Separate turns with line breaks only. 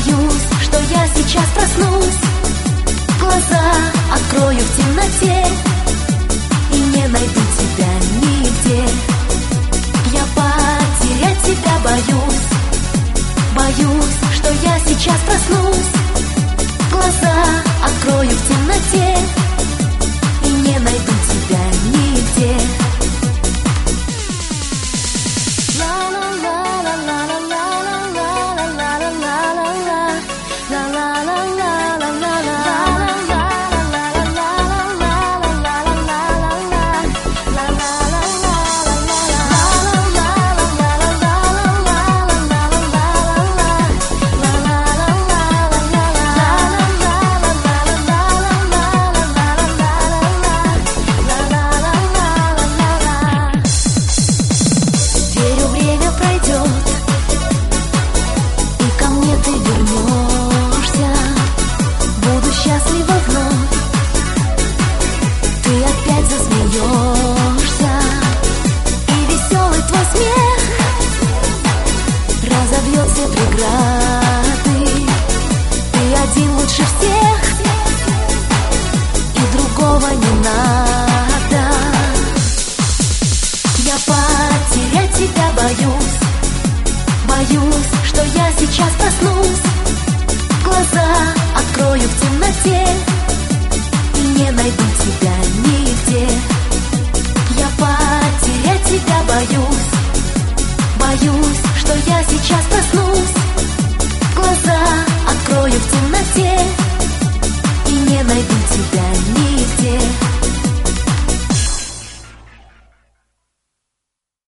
Боюсь, что я сейчас проснусь, глаза открою в темноте и не найду тебя нигде. Я потерять тебя боюсь. Боюсь, что я сейчас проснусь, глаза открою в темноте и не найду тебя нигде. Ты один лучше всех, и другого не надо. Я потерять тебя боюсь. Боюсь, что я сейчас проснусь, глаза открою в темноте и не найду тебя нигде. Я потерять тебя боюсь. Боюсь, что я сейчас проснусь,